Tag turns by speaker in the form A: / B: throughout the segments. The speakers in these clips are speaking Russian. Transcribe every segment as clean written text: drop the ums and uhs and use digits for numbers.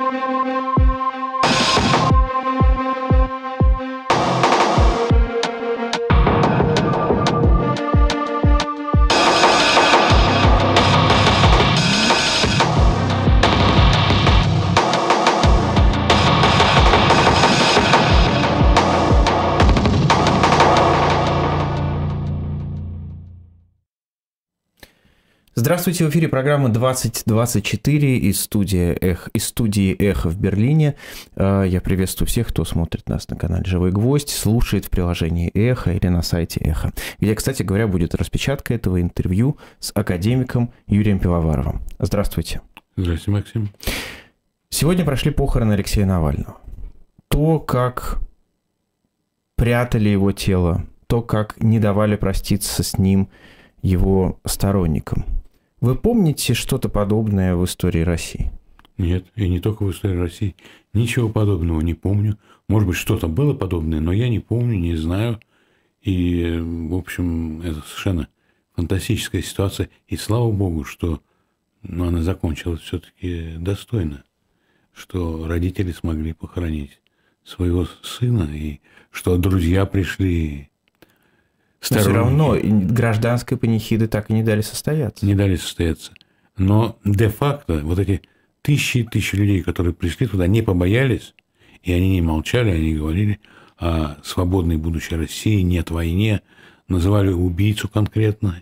A: Здравствуйте, в эфире программа 2024 из студии «Эхо» в Берлине. Я приветствую всех, кто смотрит нас на канале «Живой гвоздь», слушает в приложении «Эхо» или на сайте «Эхо», где, кстати говоря, будет распечатка этого интервью с академиком Юрием Пивоваровым. Здравствуйте.
B: Здравствуйте, Максим.
A: Сегодня прошли похороны Алексея Навального. То, как прятали его тело, то, как не давали проститься с ним его сторонникам. Вы помните что-то подобное в истории России?
B: Нет, и не только в истории России. Ничего подобного не помню. Может быть, что-то было подобное, но я не помню, не знаю. И, в общем, это совершенно фантастическая ситуация. И слава богу, что она закончилась все-таки достойно. Что родители смогли похоронить своего сына, и что друзья пришли.
A: Но все равно гражданской панихиды так и не дали состояться.
B: Не дали состояться. Но де-факто вот эти тысячи и тысячи людей, которые пришли туда, не побоялись, и они не молчали, они говорили о свободной будущей России, нет войне, называли убийцу конкретного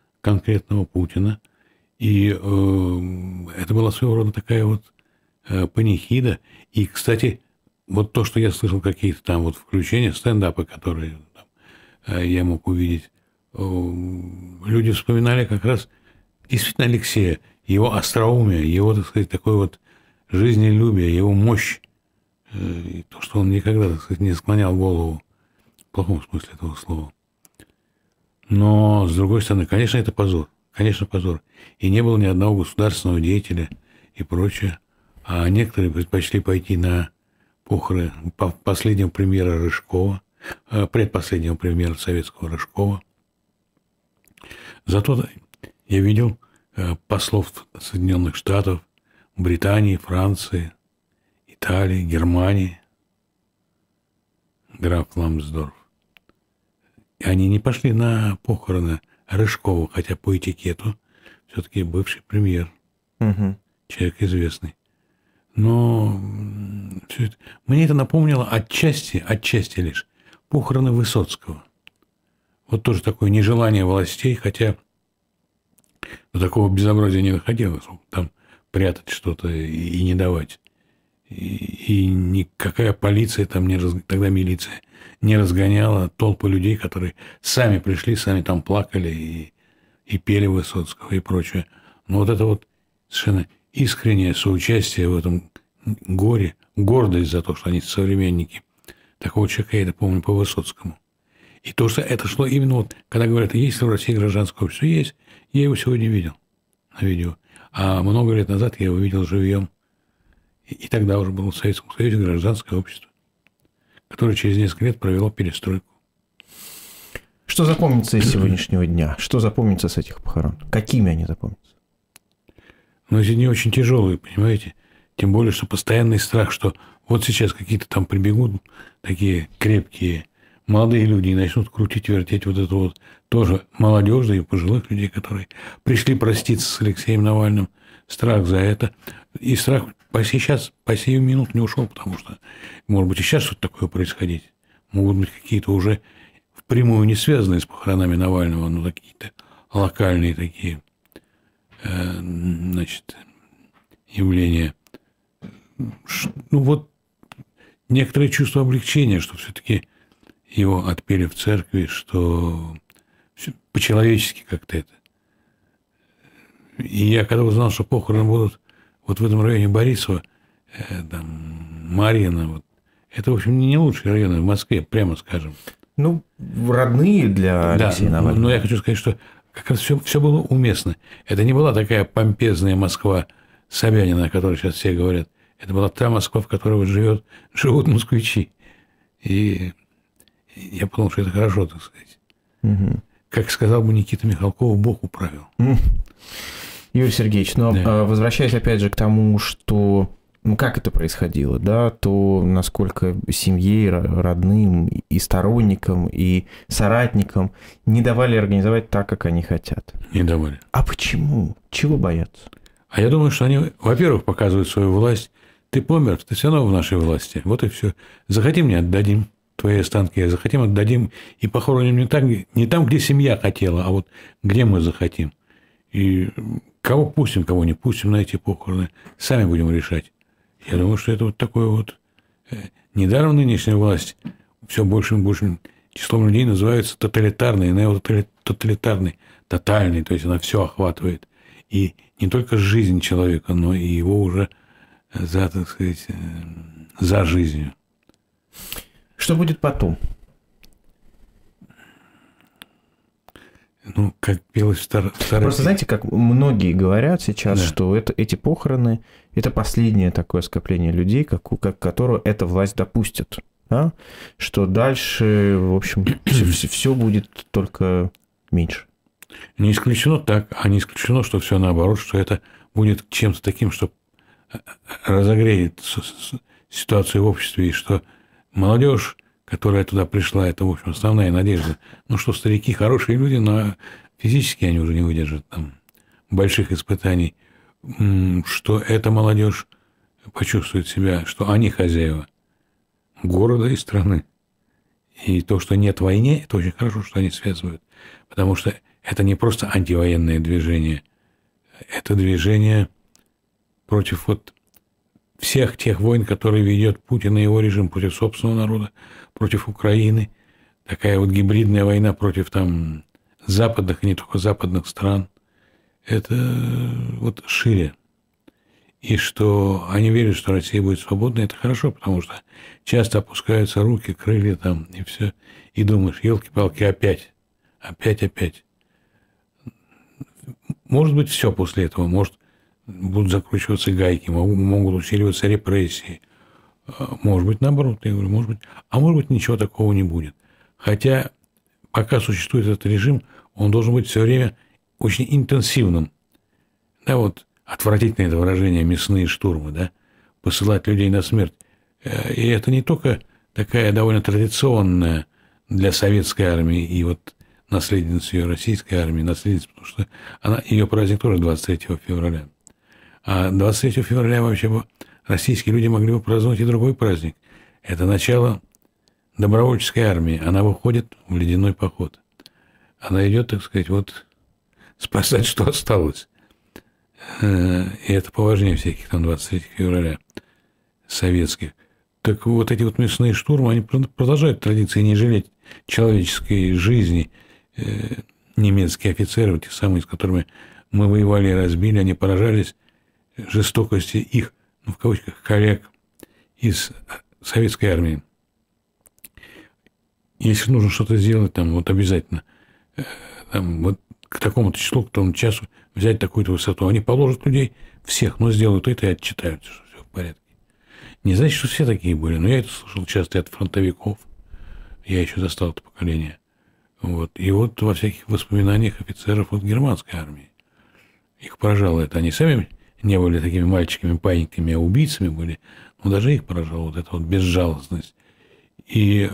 B: Путина. И это была своего рода такая вот панихида. И, кстати, вот то, что я слышал, какие-то там вот включения, стендапы, которые я мог увидеть, люди вспоминали как раз действительно Алексея, его остроумие, его, так сказать, такое вот жизнелюбие, его мощь, и то, что он никогда, так сказать, не склонял голову, в плохом смысле этого слова. Но, с другой стороны, конечно, это позор, конечно, позор. И не было ни одного государственного деятеля и прочее, а некоторые предпочли пойти на похороны последнего премьера Рыжкова, предпоследнего премьера советского Рыжкова. Зато я видел послов Соединенных Штатов, Британии, Франции, Италии, Германии, граф Ламсдорф. И они не пошли на похороны Рыжкова, хотя по этикету все-таки бывший премьер, человек известный. Но мне это напомнило отчасти лишь похороны Высоцкого. Вот тоже такое нежелание властей, хотя до такого безобразия не доходило, там прятать что-то и не давать. И никакая полиция, тогда милиция, не разгоняла толпы людей, которые сами пришли, сами там плакали и пели Высоцкого и прочее. Но вот это вот совершенно искреннее соучастие в этом горе, гордость за то, что они современники такого человека, я это помню по Высоцкому. И то, что это шло именно вот, когда говорят, есть ли в России гражданское общество, есть. Я его сегодня видел на видео. А много лет назад я его видел живьем. И тогда уже было в Советском Союзе гражданское общество, которое через несколько лет провело перестройку.
A: Что запомнится из сегодняшнего дня? Что запомнится с этих похорон? Какими они запомнятся?
B: Но эти дни очень тяжелые, понимаете? Тем более, что постоянный страх, что вот сейчас какие-то там прибегут такие крепкие молодые люди и начнут крутить, вертеть вот это вот тоже молодежь, и пожилых людей, которые пришли проститься с Алексеем Навальным. Страх за это. И страх по сию минуту не ушел, потому что, может быть, и сейчас что-то такое происходить. Могут быть какие-то уже впрямую не связанные с похоронами Навального, но какие-то локальные такие, явления. Ну, вот некоторое чувство облегчения, что все-таки его отпели в церкви, что по-человечески как-то это. И я когда узнал, что похороны будут вот в этом районе Борисова, там, Марьино, вот, это, в общем, не лучшие районы в Москве, прямо скажем.
A: Ну, родные для Алексея Навального.
B: Но я хочу сказать, что как раз все было уместно. Это не была такая помпезная Москва Собянина, о которой сейчас все говорят. Это была та Москва, в которой живут москвичи. И я подумал, что это хорошо, так сказать. Угу. Как сказал бы Никита Михалков, Бог управил.
A: Юрий Сергеевич, но возвращаясь опять же к тому, что как это происходило, да, то насколько семье, родным и сторонникам, и соратникам не давали организовать так, как они хотят.
B: Не давали.
A: А почему? Чего боятся?
B: А я думаю, что они, во-первых, показывают свою власть. Ты помер, ты все равно в нашей власти. Вот и все. Захотим, не отдадим твои останки, захотим, отдадим и похороним не там, где семья хотела, а вот где мы захотим. И кого пустим, кого не пустим на эти похороны, сами будем решать. Я думаю, что это вот такое вот... Недаром нынешняя власть все большим и большим числом людей называется тоталитарной, неототалитарной, тотальной, то есть она все охватывает. И не только жизнь человека, но и его уже за, так сказать, за жизнью.
A: Что будет потом?
B: Ну, как пелось в старой...
A: Просто знаете, как многие говорят сейчас, что эти похороны – это последнее такое скопление людей, которого эта власть допустит. Да? Что дальше, в общем, все будет только меньше.
B: Не исключено так, а не исключено, что все наоборот, что это будет чем-то таким, что разогреет ситуацию в обществе, и что молодежь, которая туда пришла, это, в общем, основная надежда. Ну, что старики хорошие люди, но физически они уже не выдержат там больших испытаний. Что эта молодежь почувствует себя, что они хозяева города и страны. И то, что нет войны, это очень хорошо, что они связывают. Потому что это не просто антивоенное движение. Это движение против вот всех тех войн, которые ведет Путин и его режим против собственного народа, против Украины. Такая вот гибридная война против там западных и не только западных стран. Это вот шире. И что они верят, что Россия будет свободной, это хорошо, потому что часто опускаются руки, крылья там, и все. И думаешь, елки-палки, опять. Может быть, все после этого. Может, будут закручиваться гайки, могут усиливаться репрессии. Может быть, наоборот, я говорю, может быть. А может быть, ничего такого не будет. Хотя, пока существует этот режим, он должен быть все время очень интенсивным. Да, вот отвратительное это выражение «мясные штурмы», да, посылать людей на смерть. И это не только такая довольно традиционная для советской армии и вот наследница ее российской армии, наследница, потому что ее праздник тоже 23 февраля. А 23 февраля вообще российские люди могли бы праздновать и другой праздник. Это начало добровольческой армии. Она выходит в ледяной поход. Она идет, так сказать, вот спасать, что осталось. И это поважнее всяких там 23 февраля советских. Так вот эти вот мясные штурмы, они продолжают традиции не жалеть человеческой жизни. Немецкие офицеры, те самые, с которыми мы воевали и разбили, они поражались жестокости их, ну, в кавычках, коллег из советской армии. Если нужно что-то сделать, там, вот обязательно, там, вот к такому-то числу, к тому часу взять такую-то высоту, они положат людей всех, но сделают это и отчитаются, что все в порядке. Не значит, что все такие были, но я это слышал часто и от фронтовиков. Я еще застал это поколение. Вот. И вот во всяких воспоминаниях офицеров от германской армии. Их поражало это. Они сами не были такими мальчиками, паниками, а убийцами были. Но даже их поражала вот эта вот безжалостность. И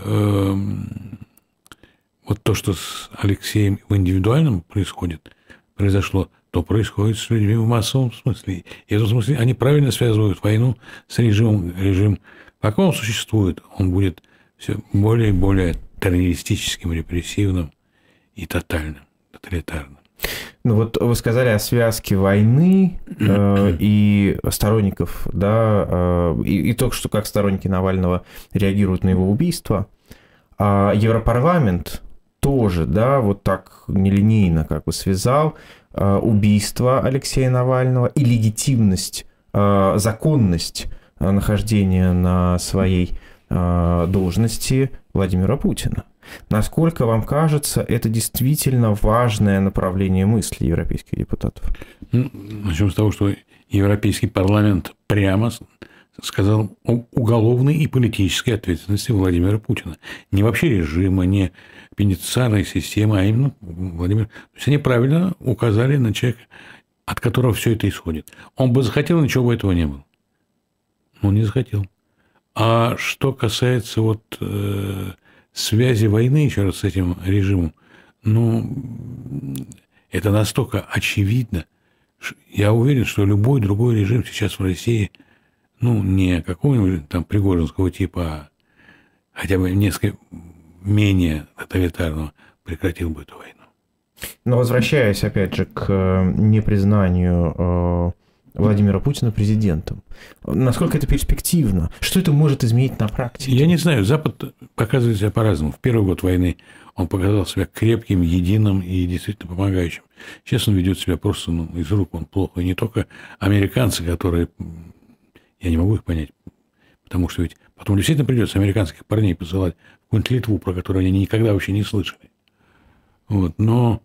B: вот то, что с Алексеем в индивидуальном произошло, то происходит с людьми в массовом смысле. И в этом смысле они правильно связывают войну с режимом. Режим, пока он существует, он будет все более и более террористическим, репрессивным и тотальным, тоталитарным.
A: Ну вот вы сказали о связке войны и сторонников, да, и только что как сторонники Навального реагируют на его убийство. А Европарламент тоже, да, вот так нелинейно как бы связал убийство Алексея Навального и легитимность, законность нахождения на своей должности Владимира Путина. Насколько вам кажется, это действительно важное направление мысли европейских депутатов?
B: Ну, начнем с того, что Европейский парламент прямо сказал о уголовной и политической ответственности Владимира Путина. Не вообще режима, не пенитенциарной системы, а именно Владимир. То есть они правильно указали на человека, от которого все это исходит. Он бы захотел, ничего бы этого не было. Он не захотел. А что касается вот связи войны еще раз с этим режимом, это настолько очевидно. Я уверен, что любой другой режим сейчас в России, не какого-нибудь там пригожинского типа, а хотя бы несколько менее тоталитарного, прекратил бы эту войну.
A: Но возвращаясь, опять же, к непризнанию Владимира Путина президентом, насколько это перспективно? Что это может изменить на практике?
B: Я не знаю. Запад показывает себя по-разному. В первый год войны он показал себя крепким, единым и действительно помогающим. Сейчас он ведет себя просто из рук он плохо. И не только американцы, которые... Я не могу их понять. Потому что ведь потом действительно придется американских парней посылать в какую-нибудь Литву, про которую они никогда вообще не слышали. Вот. Но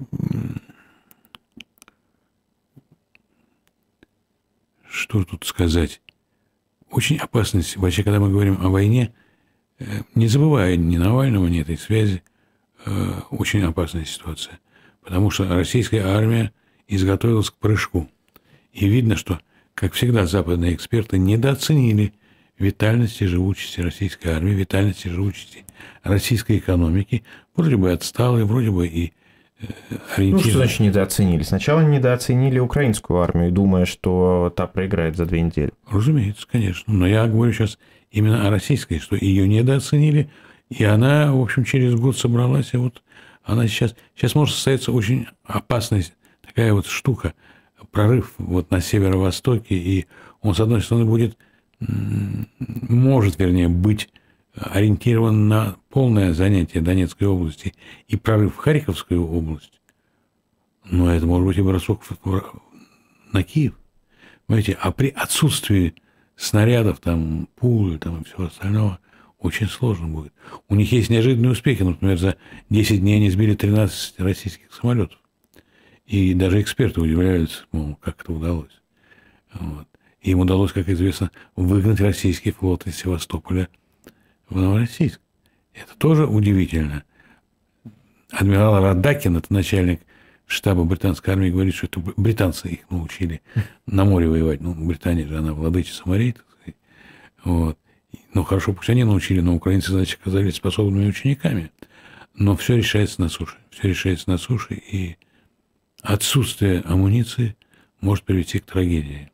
B: что тут сказать? Очень опасная, вообще, когда мы говорим о войне, не забывая ни Навального, ни этой связи, очень опасная ситуация. Потому что российская армия изготовилась к прыжку. И видно, что, как всегда, западные эксперты недооценили витальность и живучесть российской армии, витальность и живучесть российской экономики, вроде бы отсталой, вроде бы и ориентированной.
A: Что значит недооценили? Сначала недооценили украинскую армию, думая, что та проиграет за 2 недели.
B: Разумеется, конечно. Но я говорю сейчас именно о российской, что ее недооценили, и она, в общем, через год собралась, и вот она сейчас может состояться очень опасная такая вот штука, прорыв вот на северо-востоке, и он, с одной стороны, может быть ориентирован на полное занятие Донецкой области и прорыв в Харьковскую область, но это может быть и бросок на Киев. Понимаете, а при отсутствии снарядов, там, пуль, там, и всего остального, очень сложно будет. У них есть неожиданные успехи. Например, за 10 дней они сбили 13 российских самолетов. И даже эксперты удивляются, как это удалось. Вот. И им удалось, как известно, выгнать российский флот из Севастополя в Новороссийск. Это тоже удивительно. Адмирал Радакин, это начальник штаба британской армии, говорит, что это британцы их научили на море воевать. Британия же, она владычица морей, так сказать. Вот. Хорошо, пусть они научили, но украинцы, значит, оказались способными учениками. Но все решается на суше. Все решается на суше, и отсутствие амуниции может привести к трагедии.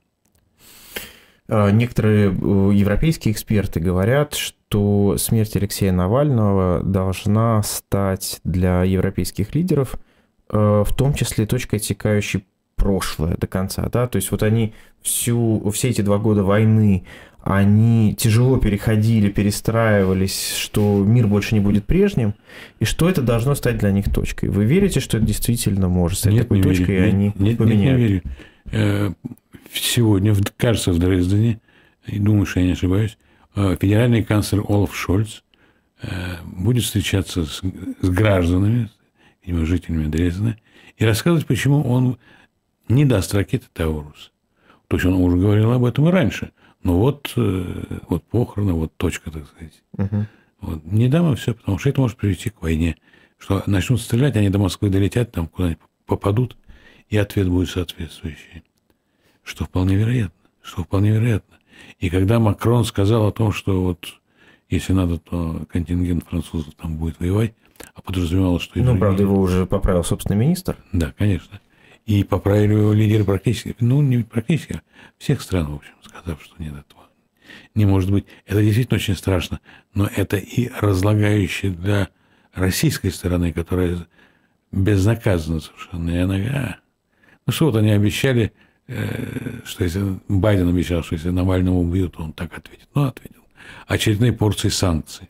A: Некоторые европейские эксперты говорят, что смерть Алексея Навального должна стать для европейских лидеров в том числе точкой, отсекающей прошлое до конца. Да? То есть вот они все эти 2 года войны, они тяжело перестраивались, что мир больше не будет прежним, и что это должно стать для них точкой. Вы верите, что это действительно может стать такой точкой, и они поменяют?
B: Нет, не верю. Сегодня, кажется, в Дрездене, и думаю, что я не ошибаюсь, федеральный канцлер Олаф Шольц будет встречаться с гражданами, видимо, жителями Дрездена, и рассказывать, почему он не даст ракеты «Таурус». То есть он уже говорил об этом и раньше. Но вот похороны, вот точка, так сказать.
A: Угу.
B: Вот. Не дам им все, потому что это может привести к войне. Что начнут стрелять, они до Москвы долетят, там куда-нибудь попадут, и ответ будет соответствующий. Что вполне вероятно. И когда Макрон сказал о том, что вот если надо, то контингент французов там будет воевать, а подразумевалось, что...
A: правда, его уже поправил собственный министр.
B: Да, конечно. И поправили его лидеры практически, не практически, а всех стран, в общем, сказав, что нет, этого не может быть. Это действительно очень страшно, но это и разлагающее для российской стороны, которая безнаказанна совершенно. И она говорит, что вот они обещали, что если Байден обещал, что если Навального убьют, то он так ответит. Ответил. Очередные порции санкций.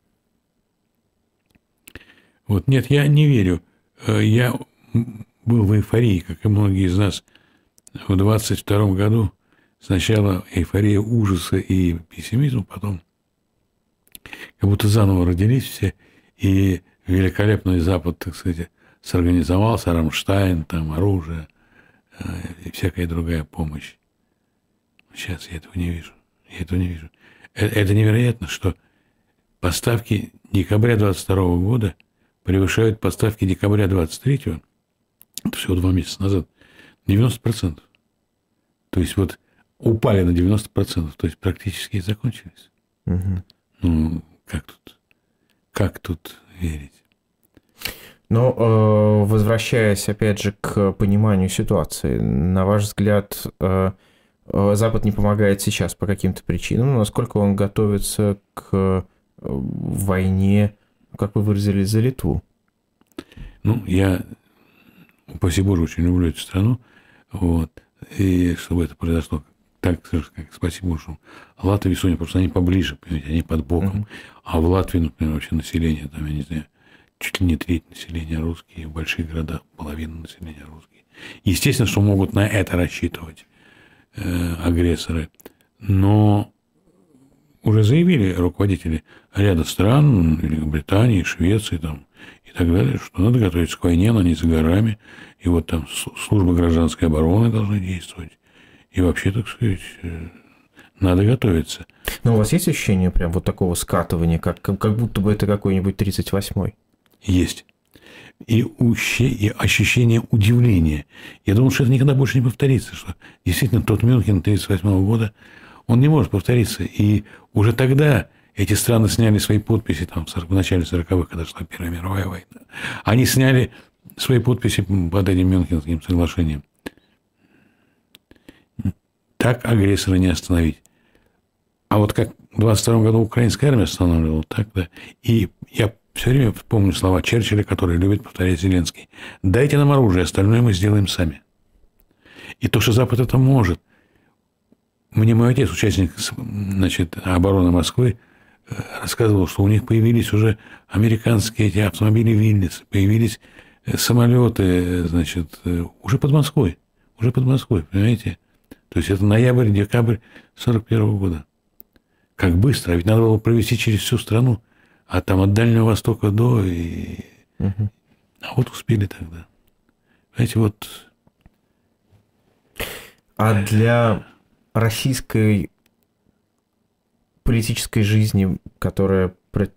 B: Вот, нет, я не верю. Я был в эйфории, как и многие из нас в 22 году. Сначала эйфория ужаса и пессимизма, потом как будто заново родились все, и великолепный Запад, так сказать, сорганизовался, Рамштайн, там оружие и всякая другая помощь. Сейчас я этого не вижу. Это невероятно, что поставки декабря 22 года превышают поставки декабря 23-го, это всего 2 месяца назад, 90%. То есть вот упали на 90%, то есть практически и закончились.
A: Угу.
B: Ну, как тут верить?
A: Но возвращаясь, опять же, к пониманию ситуации, на ваш взгляд, Запад не помогает сейчас по каким-то причинам, но насколько он готовится к войне, как вы выразились, за Литву?
B: Ну, я, упаси Боже, очень люблю эту страну, вот, и чтобы это произошло так, как спасибо Богу, Латвия и Эстония, потому что они поближе, понимаете, они под боком, а в Латвии, например, вообще население, там, я не знаю, чуть ли не треть населения русские, в больших городах половина населения русские. Естественно, что могут на это рассчитывать агрессоры, но уже заявили руководители ряда стран, Великобритании, Швеции там, и так далее, что надо готовиться к войне, она не за горами, и вот там службы гражданской обороны должны действовать, и вообще, так сказать, надо готовиться.
A: Но у вас есть ощущение прям вот такого скатывания, как будто бы это какой-нибудь 38-й?
B: Есть. И ощущение удивления. Я думал, что это никогда больше не повторится, что действительно тот Мюнхен 1938 года, он не может повториться. И уже тогда эти страны сняли свои подписи, там, в начале 40-х, когда шла Первая мировая война. Они сняли свои подписи под этим Мюнхенским соглашением. Так агрессора не остановить. А вот как в 22 году украинская армия останавливала, так да. И я все время помню слова Черчилля, которые любит повторять Зеленский. Дайте нам оружие, остальное мы сделаем сами. И то, что Запад это может. Мне мой отец, участник, значит, обороны Москвы, рассказывал, что у них появились уже американские эти автомобили Виллис, появились самолеты, значит, уже под Москвой, понимаете? То есть это ноябрь-декабрь 1941 года. Как быстро, а ведь надо было провести через всю страну. А там от Дальнего Востока до... А вот успели тогда. Знаете, вот...
A: А для российской политической жизни, которая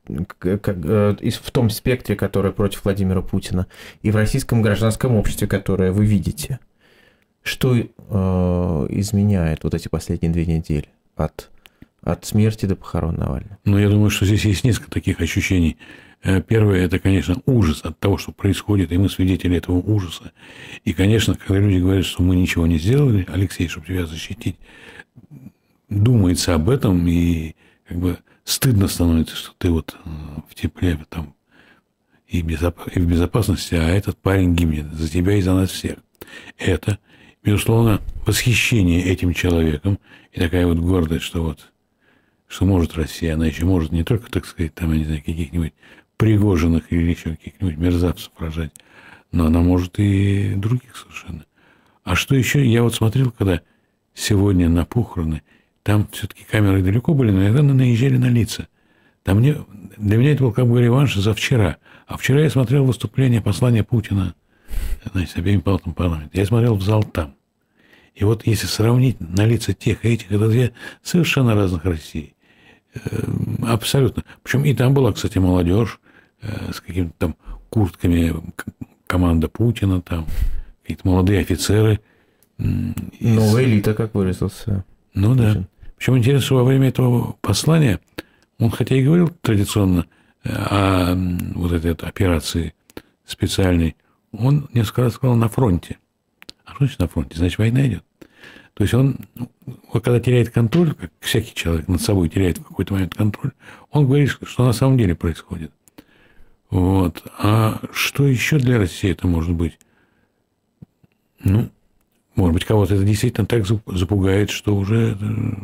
A: в том спектре, которая против Владимира Путина, и в российском гражданском обществе, которое вы видите, что изменяет вот эти последние 2 недели от смерти до похорон Навального?
B: Ну, я думаю, что здесь есть несколько таких ощущений. Первое – это, конечно, ужас от того, что происходит, и мы свидетели этого ужаса. И, конечно, когда люди говорят, что мы ничего не сделали, Алексей, чтобы тебя защитить, думается об этом, и как бы стыдно становится, что ты вот в тепле там, и в безопасности, а этот парень гибнет за тебя и за нас всех. Это, безусловно, восхищение этим человеком и такая вот гордость, что может Россия, она еще может не только, так сказать, там, я не знаю, каких-нибудь Пригожиных или еще каких-нибудь мерзавцев рожать, но она может и других совершенно. А что еще? Я вот смотрел, когда сегодня на похороны, там все-таки камеры далеко были, но иногда наезжали на лица. Для меня это был как бы реванш за вчера. А вчера я смотрел выступление, послание Путина, значит, обеим палатам парламента. Я смотрел в зал там. И вот если сравнить на лица тех и этих, это 2 совершенно разных России. Абсолютно. Причем и там была, кстати, молодежь с какими-то там куртками, команда Путина, там какие-то молодые офицеры.
A: Новая элита, как выразился.
B: Ну да. Причем интересно, что во время этого послания он, хотя и говорил традиционно о вот этой операции специальной, он несколько раз сказал на фронте. А что значит на фронте? Значит, война идет. То есть он, когда теряет контроль, как всякий человек над собой теряет в какой-то момент контроль, он говорит, что на самом деле происходит. Вот. А что еще для России это может быть? Ну, может быть, кого-то это действительно так запугает, что уже...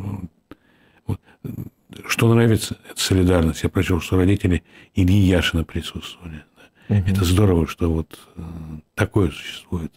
B: Что нравится, это солидарность. Я прочел, что родители Ильи Яшина присутствовали. Это здорово, что вот такое существует.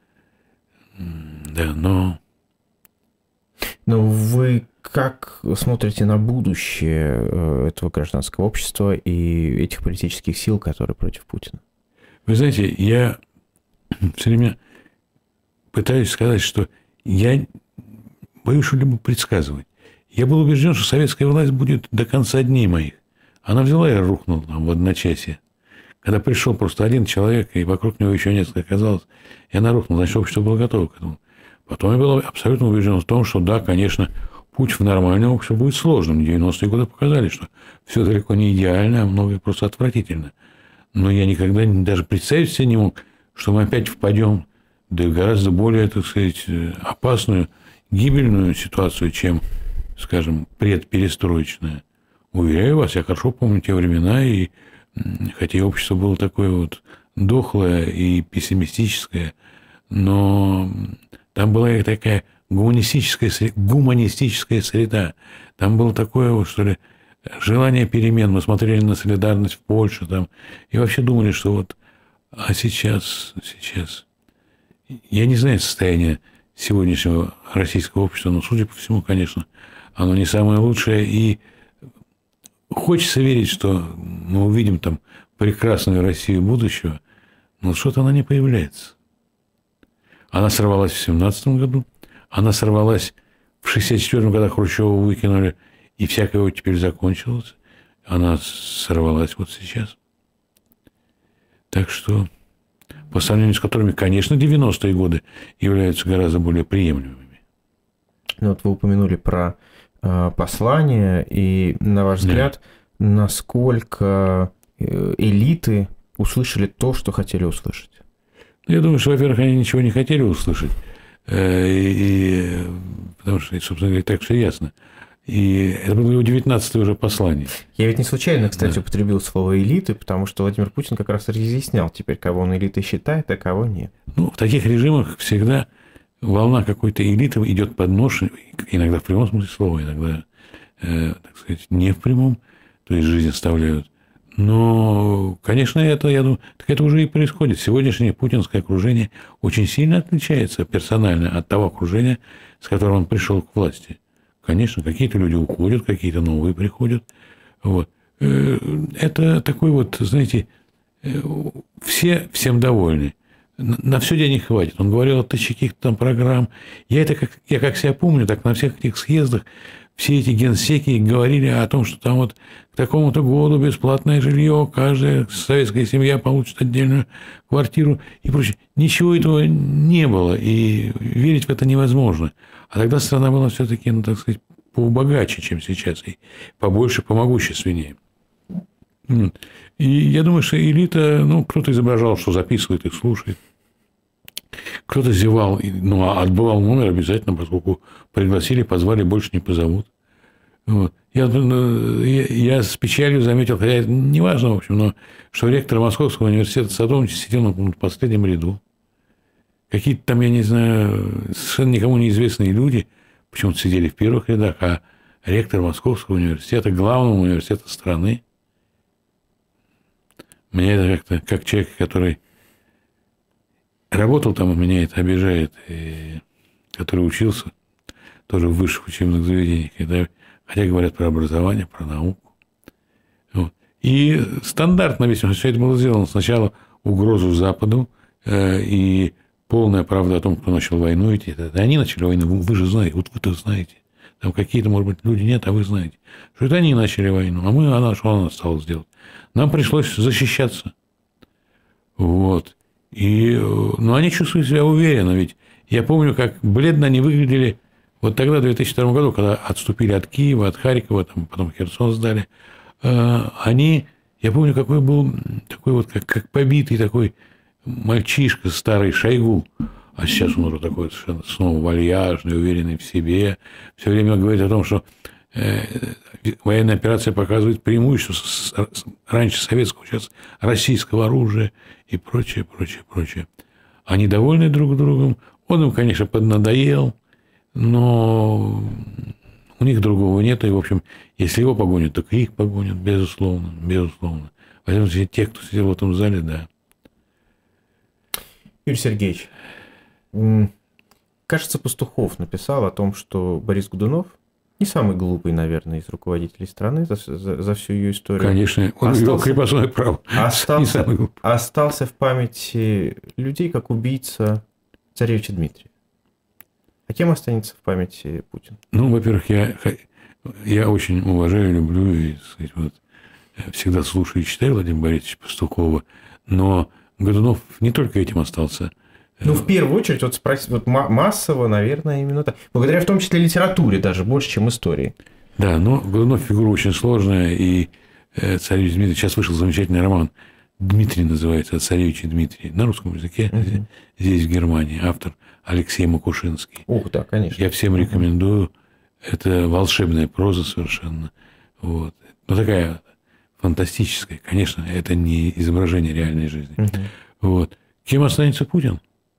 B: Да, но...
A: Но вы как смотрите на будущее этого гражданского общества и этих политических сил, которые против Путина?
B: Вы знаете, я все время пытаюсь сказать, что я боюсь что-либо предсказывать. Я был убежден, что советская власть будет до конца дней моих. Она взяла и рухнула там в одночасье. Когда пришел просто один человек, и вокруг него еще несколько оказалось, и она рухнула, значит, общество было готово к этому. Потом я был абсолютно убежден в том, что да, конечно, путь в нормальное общество будет сложным. 90-е годы показали, что все далеко не идеально, а многое просто отвратительно. Но я никогда даже представить себе не мог, что мы опять впадем в гораздо более, так сказать, опасную, гибельную ситуацию, чем, скажем, предперестроечная. Уверяю вас, я хорошо помню те времена, и хотя общество было такое вот дохлое и пессимистическое, но там была и такая гуманистическая среда. Там было такое, вот, что ли, желание перемен. Мы смотрели на солидарность в Польше там, и вообще думали, что вот... А сейчас... Я не знаю состояние сегодняшнего российского общества, но, судя по всему, конечно, оно не самое лучшее. И хочется верить, что мы увидим там прекрасную Россию будущего, но что-то она не появляется. Она сорвалась в 1917 году, она сорвалась в 1964 году, Хрущева выкинули, и всякое вот теперь закончилось. Она сорвалась вот сейчас. Так что, по сравнению с которыми, конечно, 90-е годы являются гораздо более приемлемыми.
A: Ну, вот вы упомянули про послание, и, на ваш взгляд, насколько элиты услышали то, что хотели услышать?
B: Я думаю, что, во-первых, они ничего не хотели услышать, потому что, собственно говоря, так все ясно. И это было его 19-е уже послание.
A: Я ведь не случайно, кстати, употребил слово «элиты», потому что Владимир Путин как раз разъяснял теперь, кого он элитой считает, а кого нет.
B: Ну, в таких режимах всегда волна какой-то элиты идет под нож, иногда в прямом смысле слова, иногда, так сказать, не в прямом, то есть жизнь оставляют. Но, конечно, это, я думаю, так это уже и происходит. Сегодняшнее путинское окружение очень сильно отличается персонально от того окружения, с которым он пришел к власти. Конечно, какие-то люди уходят, какие-то новые приходят. Вот. Это такой вот, знаете, все всем довольны. На все денег хватит. Он говорил о тысяче каких-то там программ. Я как себя помню, так на всех этих съездах все эти генсеки говорили о том, что там вот к такому-то году бесплатное жилье, каждая советская семья получит отдельную квартиру и прочее. Ничего этого не было, и верить в это невозможно. А тогда страна была все-таки, ну, так сказать, побогаче, чем сейчас, и побольше, помогущественнее. И я думаю, что элита, ну, кто-то изображал, что записывает их, слушает. Кто-то зевал, ну, отбывал номер обязательно, поскольку пригласили, позвали, больше не позовут. Вот. Я с печалью заметил, хотя не важно, в общем, но что ректор Московского университета Садовничий сидел на последнем ряду. Какие-то там, я не знаю, совершенно никому неизвестные люди почему-то сидели в первых рядах, а ректор Московского университета, главного университета страны, мне это как-то, как человек, который работал там, меня это обижает, и который учился тоже в высших учебных заведениях, хотя говорят про образование, про науку. Вот. И стандартно весь все это было сделано. Сначала угрозу Западу и полная правда о том, кто начал войну идти. Это они начали войну, вы же знаете, вот вы-то знаете. Там какие-то, может быть, люди нет, а вы знаете. Что это они начали войну, а что она стала сделать? Нам пришлось защищаться. Вот. Но они чувствуют себя уверенно, ведь я помню, как бледно они выглядели вот тогда, в 2002 году, когда отступили от Киева, от Харькова, там, потом Херсон сдали. Я помню, какой был такой вот, как побитый такой мальчишка старый Шойгу, а сейчас он уже такой совершенно снова вальяжный, уверенный в себе, все время говорит о том, что военная операция показывает преимущество раньше советского, сейчас российского оружия и прочее, прочее, прочее. Они довольны друг другом, он им, конечно, поднадоел, но у них другого нет, и, в общем, если его погонят, так и их погонят, безусловно, безусловно. Во всяком случае, те, кто сидел в этом зале, да.
A: Юрий Сергеевич, кажется, Пастухов написал о том, что Борис Годунов не самый глупый, наверное, из руководителей страны за всю ее историю.
B: Конечно, он вел крепостное право.
A: Остался в памяти людей как убийца царевича Дмитрия. А кем останется в памяти Путин?
B: Ну, во-первых, я очень уважаю, люблю и, так сказать, вот, всегда слушаю и читаю Владимира Борисовича Пастухова, но Годунов не только этим остался.
A: Ну, в первую очередь, вот спросить, вот массово, наверное, именно так. Благодаря в том числе литературе даже больше, чем истории.
B: Да, но Годунов фигура очень сложная, и царевич Дмитрий, сейчас вышел замечательный роман, Дмитрий называется, «Царевич и Дмитрий», на русском языке, здесь, в Германии, автор Алексей Макушинский.
A: Ух, да, конечно.
B: Я всем рекомендую, это волшебная проза совершенно, вот. Но такая фантастическая, конечно, это не изображение реальной жизни. Вот. Кем останется Путин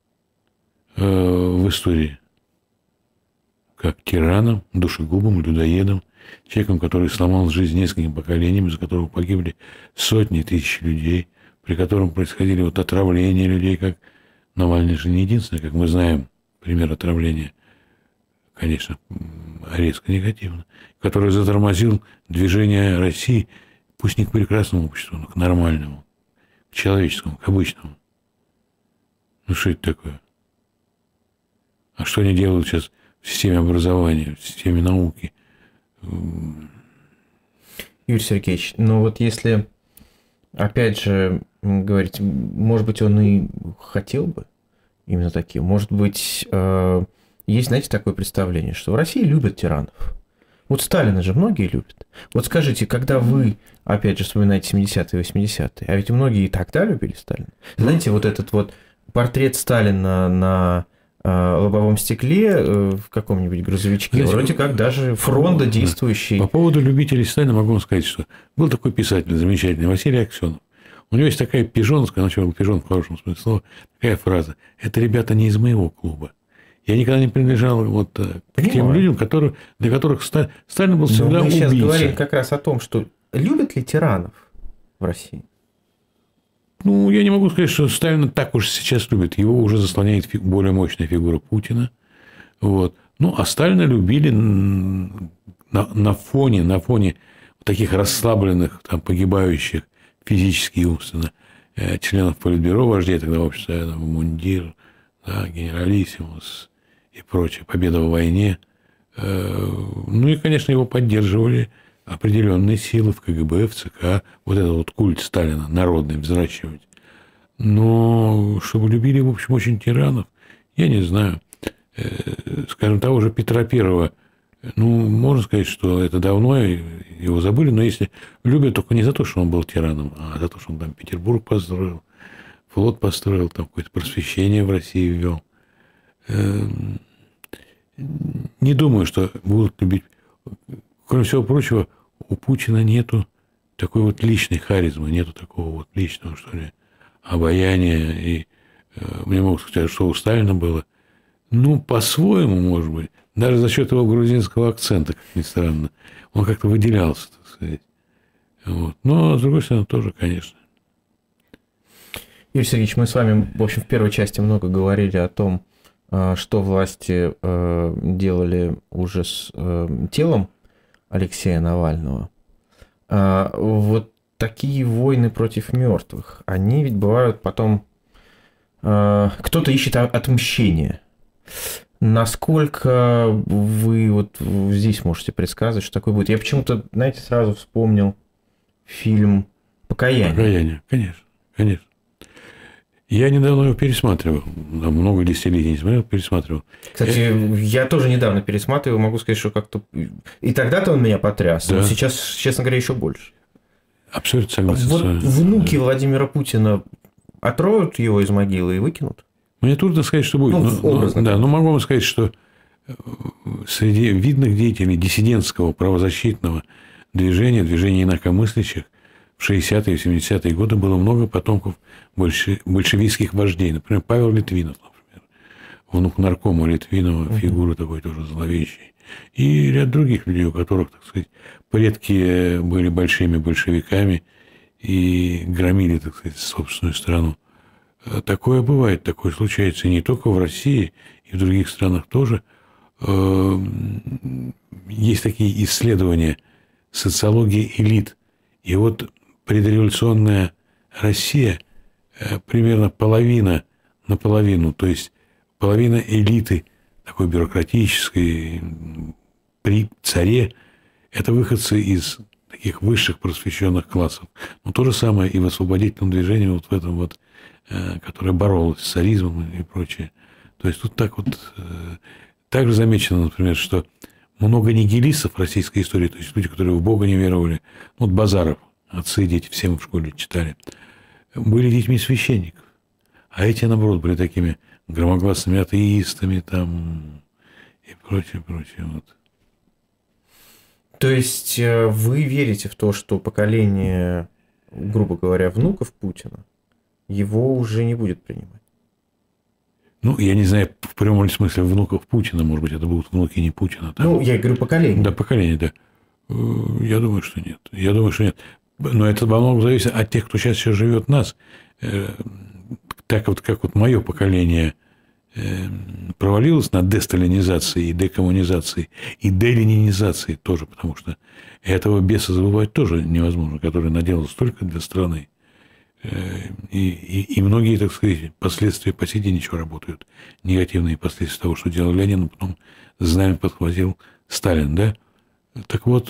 B: в истории? Как тираном, душегубом, людоедом, человеком, который сломал жизнь нескольким поколениям, из-за которого погибли сотни тысяч людей, при котором происходили вот отравления людей, как Навальный же не единственный, как мы знаем, пример отравления, конечно, резко негативно, который затормозил движение России, пусть не к прекрасному обществу, но к нормальному, к человеческому, к обычному. Ну, что это такое? А что они делают сейчас в системе образования, в системе науки?
A: Юрий Сергеевич, ну вот если, опять же, говорить, может быть, он и хотел бы именно таким, может быть, есть, знаете, такое представление, что в России любят тиранов. Вот Сталина же многие любят. Вот скажите, когда вы, опять же, вспоминаете 70-е, 80-е, а ведь многие и тогда любили Сталина. Знаете, вот этот вот портрет Сталина на лобовом стекле в каком-нибудь грузовичке, знаете, вроде как даже фронта действующий.
B: По поводу любителей Сталина могу вам сказать, что был такой писатель замечательный, Василий Аксенов. У него есть такая пижонская, пижон в хорошем смысле слова, такая фраза: это ребята не из моего клуба. Я никогда не принадлежал вот к тем людям, для которых Сталин был всегда убийцей. Мы сейчас
A: говорим как раз о том, что любят ли тиранов в России?
B: Ну, я не могу сказать, что Сталина так уж сейчас любят. Его уже заслоняет более мощная фигура Путина. Вот. Ну, а Сталина любили на фоне таких расслабленных, там, погибающих физически и умственно членов Политбюро, вождей тогда общества, мундир, да, генералиссимус и прочее, победа в войне. Ну, и, конечно, его поддерживали определенные силы в КГБ, в ЦК, вот этот вот культ Сталина народный взращивать. Но чтобы любили, в общем, очень тиранов, я не знаю. Скажем, того же Петра Первого, ну, можно сказать, что это давно его забыли, но если любят, только не за то, что он был тираном, а за то, что он там Петербург построил, флот построил, там какое-то просвещение в России ввел. Не думаю, что будут любить. Кроме всего прочего, у Путина нету такой вот личной харизмы, нету такого вот личного, что ли, обаяния. И мне могут сказать, что у Сталина было. Ну, по-своему, может быть, даже за счет его грузинского акцента, как ни странно, он как-то выделялся, так сказать. Вот. Но, с другой стороны, тоже, конечно.
A: Юрий Сергеевич, мы с вами, в общем, в первой части много говорили о том, что власти делали уже с телом Алексея Навального. Вот такие войны против мертвых, они ведь бывают потом... Кто-то ищет отмщения. Насколько вы вот здесь можете предсказывать, что такое будет? Я почему-то, знаете, сразу вспомнил фильм «Покаяние».
B: «Покаяние», конечно, конечно. Я недавно его пересматривал. Много десятилетий не смотрел, пересматривал.
A: Кстати, я тоже недавно пересматривал. Могу сказать, что как-то... И тогда-то он меня потряс. Да. Но сейчас, честно говоря, еще больше.
B: Абсолютно согласен
A: вот
B: с вами.
A: Внуки Владимира Путина отроют его из могилы и выкинут?
B: Мне трудно сказать, что будет. Но могу вам сказать, что среди видных деятелей диссидентского правозащитного движения инакомыслящих, в 60-е и 70-е годы было много потомков большевистских вождей. Например, Павел Литвинов, внук наркома Литвинова, фигура такой тоже зловещей. И ряд других людей, у которых, так сказать, предки были большими большевиками и громили, так сказать, собственную страну. Такое бывает, такое случается и не только в России, и в других странах тоже. Есть такие исследования социологии элит. И вот предреволюционная Россия примерно половина на половину, то есть половина элиты такой бюрократической при царе, это выходцы из таких высших просвещенных классов. Но то же самое и в освободительном движении, вот в этом вот которая боролась с царизмом и прочее. То есть тут так вот... Также замечено, например, что много нигилистов в российской истории, то есть люди, которые в Бога не веровали, вот Базаров, отцы и дети, все мы в школе читали, были детьми священников. А эти, наоборот, были такими громогласными атеистами там и прочее, прочее. Вот.
A: То есть вы верите в то, что поколение, грубо говоря, внуков Путина его уже не будет принимать?
B: Ну, я не знаю, в прямом смысле внуков Путина, может быть, это будут внуки не Путина. Там.
A: Ну, я говорю поколение.
B: Да, поколение, да. Я думаю, что нет. Я думаю, что нет. Но это во многом зависит от тех, кто сейчас живет нас. Так вот, как вот мое поколение провалилось на десталинизации, декоммунизации и деленинизации тоже, потому что этого беса забывать тоже невозможно, который наделал столько для страны. И многие, так сказать, последствия по сей день еще работают. Негативные последствия того, что делал Ленин, потом знамя подхватил Сталин, да? Так вот,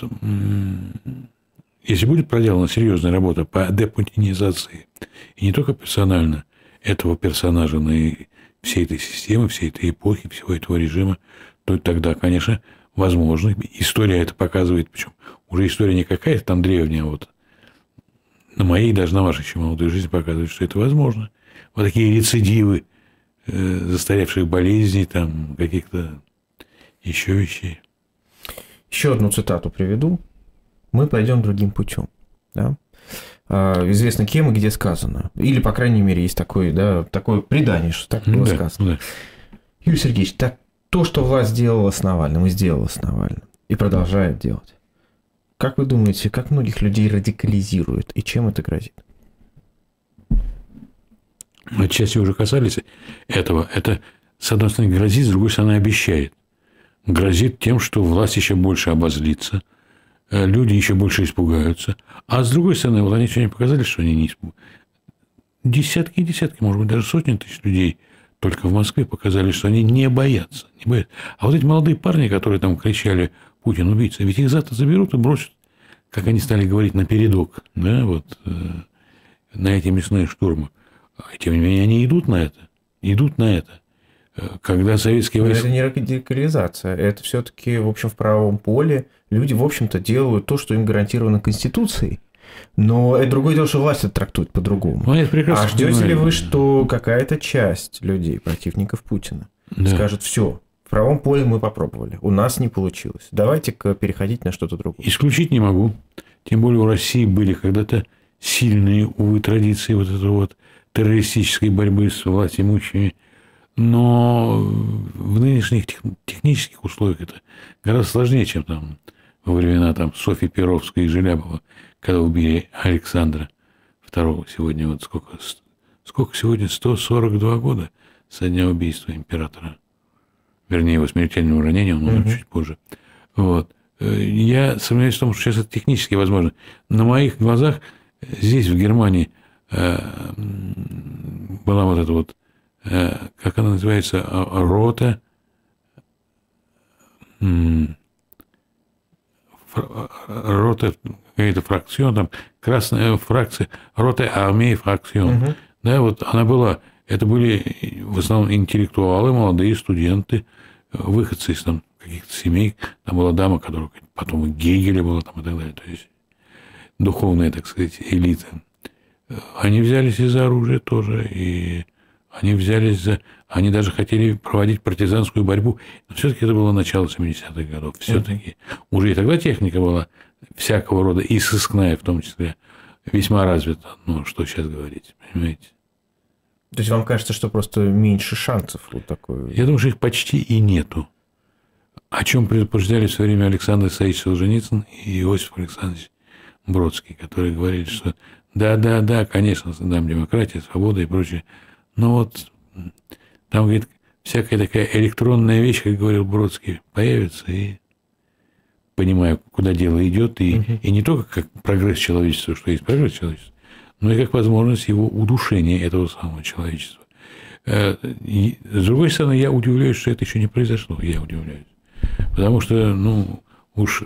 B: если будет проделана серьезная работа по депутинизации, и не только персонально этого персонажа, но и всей этой системы, всей этой эпохи, всего этого режима, то тогда, конечно, возможно. История это показывает, причем уже история не какая-то там древняя, вот на моей, даже на вашей еще молодой жизни показывает, что это возможно. Вот такие рецидивы застаревших болезней, там, каких-то еще вещей.
A: Еще одну цитату приведу. Мы пойдем другим путем. Да? Известно кем и где сказано. Или, по крайней мере, есть такое, да, такое предание, что так было сказано. Да. Юрий Сергеевич, так, то, что власть сделала с Навальным, и сделала с Навальным, и продолжает делать. Как вы думаете, как многих людей радикализирует и чем это грозит?
B: Отчасти уже касались этого. Это, с одной стороны, грозит, с другой стороны, обещает. Грозит тем, что власть еще больше обозлится, люди еще больше испугаются. А с другой стороны, вот они сегодня показали, что они не испугаются. Десятки и десятки, может быть, даже сотни тысяч людей только в Москве показали, что они не боятся. Не боятся. А вот эти молодые парни, которые там кричали «Путин убийца», ведь их завтра заберут и бросят, как они стали говорить, на передок, да, вот, на эти мясные штурмы. И тем не менее, они идут на это. Идут на это. Когда советские войска...
A: Это не радикализация, это все-таки, в общем, в правовом поле люди, в общем-то, делают то, что им гарантировано Конституцией. Но это другое дело, что власть это трактует по-другому. А ждете ли вы, что какая-то часть людей, противников Путина, скажет: все, в правом поле мы попробовали, у нас не получилось, давайте-ка переходить на что-то другое?
B: Исключить не могу. Тем более у России были когда-то сильные, увы, традиции вот этой вот террористической борьбы с властимущими. Но в нынешних технических условиях это гораздо сложнее, чем там во времена там Софьи Перовской и Желябова, когда убили Александра II. Сегодня вот сколько сегодня? 142 года со дня убийства императора. Вернее, его смертельного ранения, он умер чуть позже. Вот. Я сомневаюсь в том, что сейчас это технически возможно. На моих глазах здесь, в Германии, была вот эта вот, как она называется, рота, какая-то фракция, там, красная фракция, рота армии фракцион. Да, вот она была, это были в основном интеллектуалы, молодые студенты, выходцы из там каких-то семей. Там была дама, которая потом и Гегеля была, там, и так далее. То есть духовная, так сказать, элита. Они взялись из-за оружия тоже, и они взялись за... Они даже хотели проводить партизанскую борьбу, но все-таки это было начало 70-х годов. Все-таки уже и тогда техника была всякого рода, и сыскная в том числе, весьма развита. Ну, что сейчас говорить, понимаете?
A: То есть вам кажется, что просто меньше шансов вот такой?
B: Я думаю, что их почти и нету. О чем предупреждали в свое время Александр Исаевич Солженицын и Иосиф Александрович Бродский, которые говорили, что да, конечно, создам демократию, свобода и прочее. Но вот там, говорит, всякая такая электронная вещь, как говорил Бродский, появится, и понимаю, куда дело идет, и не только как прогресс человечества, что есть прогресс человечества, но и как возможность его удушения этого самого человечества. И, с другой стороны, я удивляюсь, что это еще не произошло. Я удивляюсь. Потому что, ну, уж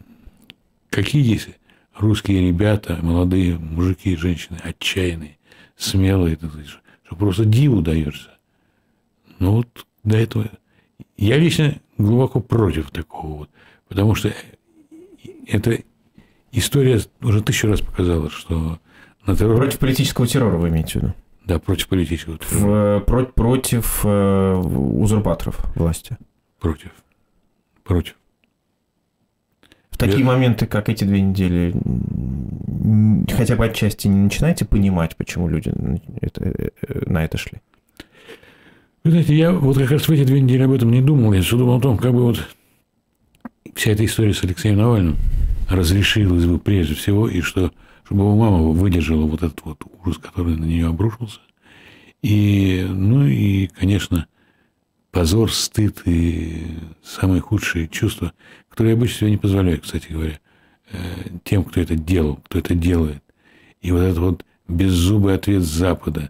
B: какие есть русские ребята, молодые мужики и женщины, отчаянные, смелый, что просто диву даешься. Ну вот до этого... Я лично глубоко против такого вот, потому что эта история уже 1000 раз показала, что на террор...
A: Против политического террора вы имеете в виду?
B: Да, против политического террора.
A: Против узурпаторов власти?
B: Против.
A: В такие моменты, как эти 2 недели, хотя бы отчасти не начинаете понимать, почему люди на это шли?
B: Вы знаете, я вот как раз в эти 2 недели об этом не думал. Я все думал о том, как бы вот вся эта история с Алексеем Навальным разрешилась бы прежде всего, и чтобы его мама выдержала вот этот вот ужас, который на нее обрушился. И, конечно, позор, стыд и самые худшие чувства, которые я обычно себе не позволяю, кстати говоря, тем, кто это делал, кто это делает. И вот этот вот беззубый ответ Запада.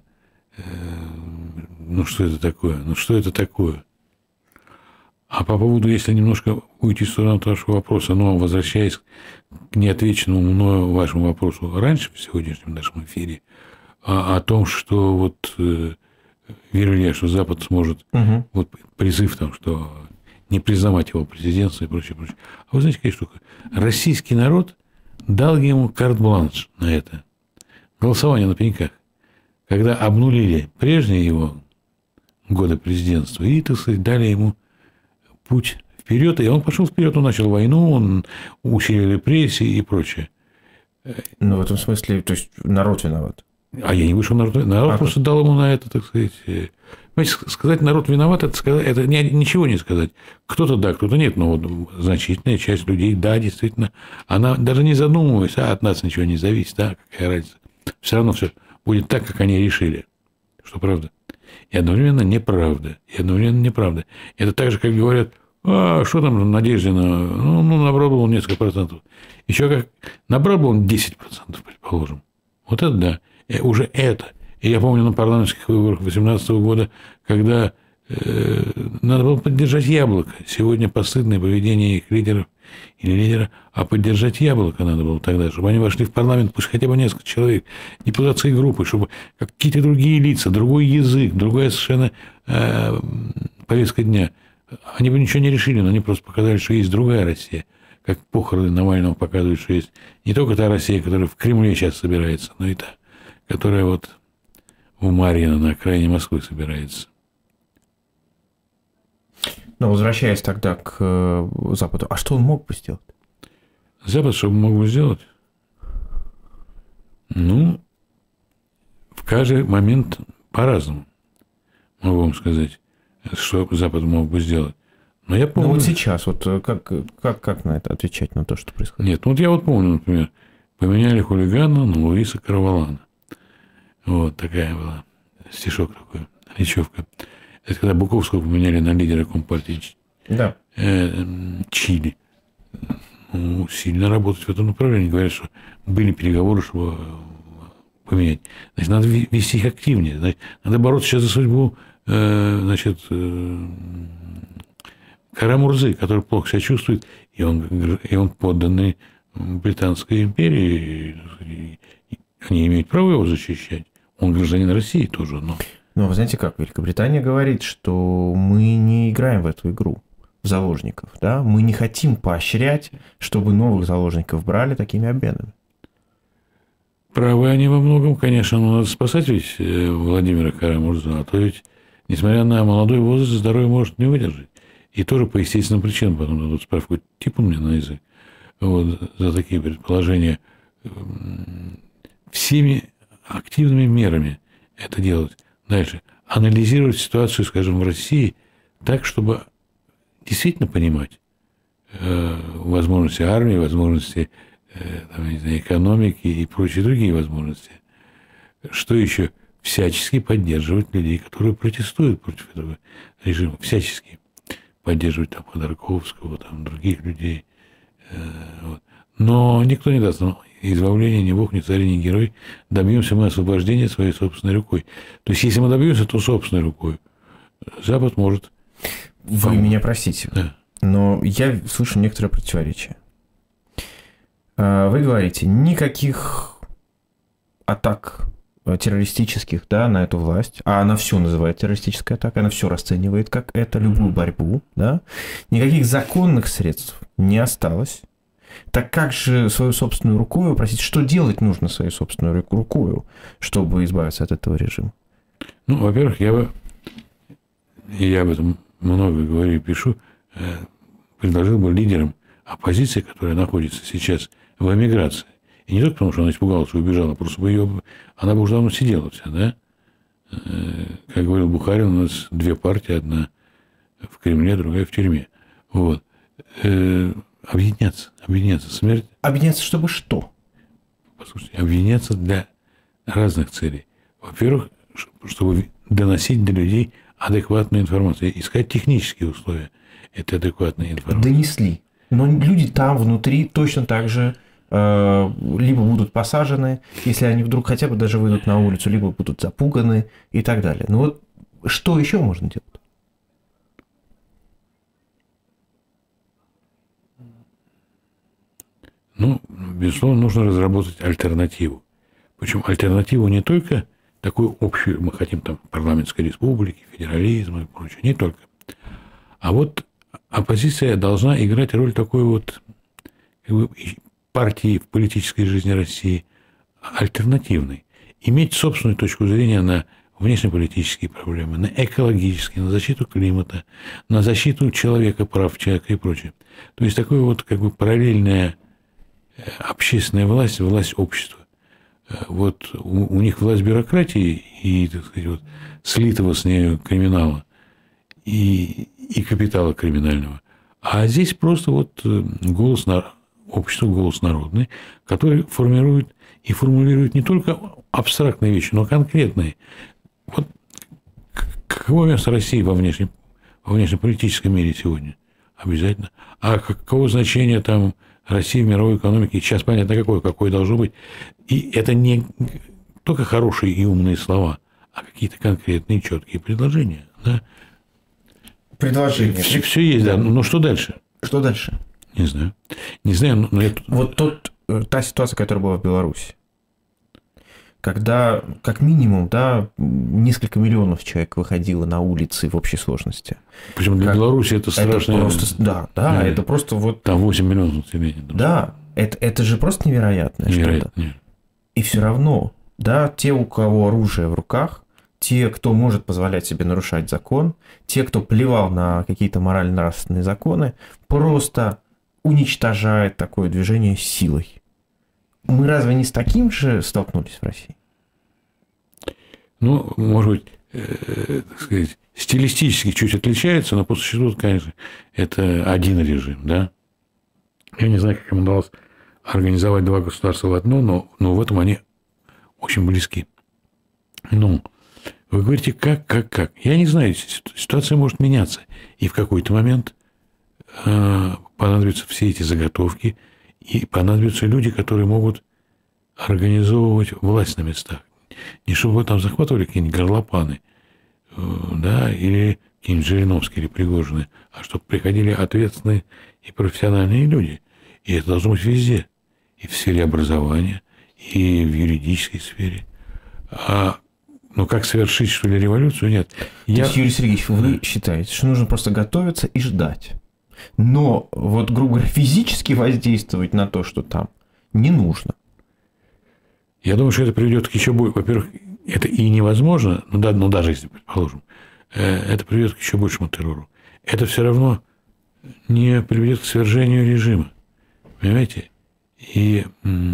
B: Что это такое? А по поводу, если немножко уйти в сторону от вашего вопроса, но возвращаясь к неотвеченному мною вашему вопросу раньше в сегодняшнем нашем эфире, о том, что вот верю ли я, что Запад сможет, вот призыв там, что не признавать его президентство и прочее. А вы знаете, какая штука? Российский народ дал ему карт-бланш на это. Голосование на пеньках. Когда обнулили прежние его годы президентства и, так сказать, дали ему путь вперед, и он пошел вперед, он начал войну, он усилил репрессии и прочее.
A: Ну, в этом смысле, то есть народ виноват.
B: А я не вышел народ просто дал ему на это, так сказать. Понимаете, сказать народ виноват, это ничего не сказать. Кто-то да, кто-то нет, но вот значительная часть людей, да, действительно, она даже не задумываясь, от нас ничего не зависит, да, какая разница. Все равно все будет так, как они решили, что правда. И одновременно неправда. Это так же, как говорят, что там Надеждина, набрал бы он несколько процентов. Еще как набрал бы он 10%, предположим. Вот это да. Уже это. И я помню на парламентских выборах 2018 года, когда надо было поддержать Яблоко. Сегодня постыдное поведение их лидеров или лидера, а поддержать Яблоко надо было тогда, чтобы они вошли в парламент, пусть хотя бы несколько человек, депутатской группы, чтобы какие-то другие лица, другой язык, другая совершенно повестка дня. Они бы ничего не решили, но они просто показали, что есть другая Россия, как похороны Навального показывают, что есть не только та Россия, которая в Кремле сейчас собирается, но и та, которая вот у Марьино на окраине Москвы собирается.
A: Но возвращаясь тогда к Западу, а что он мог бы сделать?
B: Запад, что мог бы сделать? В каждый момент по-разному, могу вам сказать, что Запад мог бы сделать. Но я помню...
A: вот сейчас, вот как на это отвечать, на то, что происходит?
B: Нет, вот я вот помню, например, поменяли хулигана на Луиса Карвалана. Вот такая была стишок такой, речевка. Это когда Буковского поменяли на лидера Компартии Чили. Сильно работать в этом направлении. Говорят, что были переговоры, чтобы поменять. Значит, надо вести их активнее. Значит, надо бороться сейчас за судьбу Кара-Мурзы, который плохо себя чувствует, и он подданный Британской империи. Они имеют право его защищать. Он гражданин России тоже, но...
A: Но вы знаете как, Великобритания говорит, что мы не играем в эту игру в заложников, да? Мы не хотим поощрять, чтобы новых заложников брали такими обменами.
B: Правы они во многом, конечно, но надо спасать ведь Владимира Кара-Мурзу, а то ведь, несмотря на молодой возраст, здоровье может не выдержать. И тоже по естественным причинам, потом дадут справку, типа мне на язык, вот, за такие предположения. Всеми активными мерами это делать. Дальше. Анализировать ситуацию, скажем, в России так, чтобы действительно понимать возможности армии, возможности экономики и прочие другие возможности. Что еще? Всячески поддерживать людей, которые протестуют против этого режима. Всячески поддерживать там Ходорковского, там других людей. Вот. Но никто не даст нам избавления, ни бог, ни царь, ни герой. Добьемся мы освобождения своей собственной рукой. То есть, если мы добьемся, то собственной рукой. Запад может...
A: Вы меня простите,
B: да.
A: Но я слышу некоторые противоречия. Вы говорите, никаких атак террористических, да, на эту власть, а она все называет террористической атакой, она все расценивает как это, любую борьбу, да, никаких законных средств не осталось. Так как же свою собственную рукою, простите, что делать нужно своей собственной рукою, чтобы избавиться от этого режима?
B: Ну, во-первых, я об этом много говорю и пишу, предложил бы лидерам оппозиции, которая находится сейчас в эмиграции, и не только потому, что она испугалась и убежала, просто бы она бы уже давно сидела вся, да? Как говорил Бухарин, у нас две партии, одна в Кремле, другая в тюрьме. Вот. Объединяться. Смерть.
A: Объединяться, чтобы что?
B: Послушайте, объединяться для разных целей. Во-первых, чтобы доносить до людей адекватную информацию, искать технические условия этой адекватной информации.
A: Донесли. Но люди там внутри точно так же либо будут посажены, если они вдруг хотя бы даже выйдут на улицу, либо будут запуганы и так далее. Ну вот что еще можно делать?
B: Ну, безусловно, нужно разработать альтернативу. Причем альтернативу не только такую общую, мы хотим там парламентской республики, федерализма и прочее, не только. А вот оппозиция должна играть роль такой вот как бы, партии в политической жизни России альтернативной. Иметь собственную точку зрения на внешнеполитические проблемы, на экологические, на защиту климата, на защиту человека, прав человека и прочее. То есть такое вот как бы параллельная общественная власть, власть общества. Вот у них власть бюрократии и, так сказать, вот, слитого с нею криминала и капитала криминального. А здесь просто вот голос общества, голос народный, который формирует и формулирует не только абстрактные вещи, но конкретные. Вот каково место России во внешнеполитическом мире сегодня? Обязательно. А каково значение там России в мировой экономике? Сейчас понятно, какое должно быть. И это не только хорошие и умные слова, а какие-то конкретные, четкие предложения. Да?
A: Предложения.
B: Все есть, да. Но что дальше?
A: Что дальше?
B: Не знаю. Не знаю, но это...
A: Вот та ситуация, которая была в Беларуси. Когда, как минимум, да, несколько миллионов человек выходило на улицы в общей сложности.
B: Причем для Беларуси это страшно.
A: Это просто вот...
B: Там 8 миллионов населения.
A: Да, это же просто невероятное что-то. И все равно, да, те, у кого оружие в руках, те, кто может позволять себе нарушать закон, те, кто плевал на какие-то морально-нравственные законы, просто уничтожает такое движение силой. Мы разве не с таким же столкнулись в России?
B: Ну, может быть, так сказать, стилистически чуть отличается, но по существу, конечно, это один режим, да. Я не знаю, как им удалось организовать два государства в одно, но в этом они очень близки. Ну, вы говорите, как? Я не знаю, ситуация может меняться. И в какой-то момент понадобятся все эти заготовки, и понадобятся люди, которые могут организовывать власть на местах. Не чтобы там захватывали какие-нибудь горлопаны, да, или какие-нибудь Жириновские или Пригожины, а чтобы приходили ответственные и профессиональные люди. И это должно быть везде. И в сфере образования, и в юридической сфере. Но как совершить, что ли, революцию, нет.
A: То есть, Юрий Сергеевич, вы считаете, что нужно просто готовиться и ждать. Но вот, грубо говоря, физически воздействовать на то, что там, не нужно.
B: Я думаю, что это приведет к еще более... Во-первых, это и невозможно, но даже если, предположим, это приведет к еще большему террору. Это все равно не приведет к свержению режима. Понимаете? И